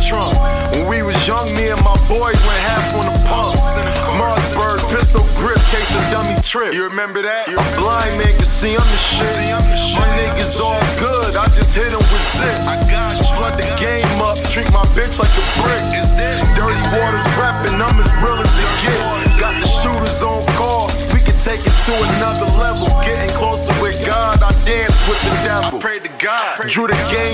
trunk. When we was young, me and my boys went half on the pumps. Marsburg, pistol grip, case of dummy trip. You remember that? A blind man can see I'm the shit. My niggas all good, I just hit them with zips. Flood the game up, treat my bitch like a brick. Dirty Waters rapping, I'm as real as it get. Got the shooters on call, we can take it to another level. Getting closer with God, I dance with the devil. I pray to God. Drew the game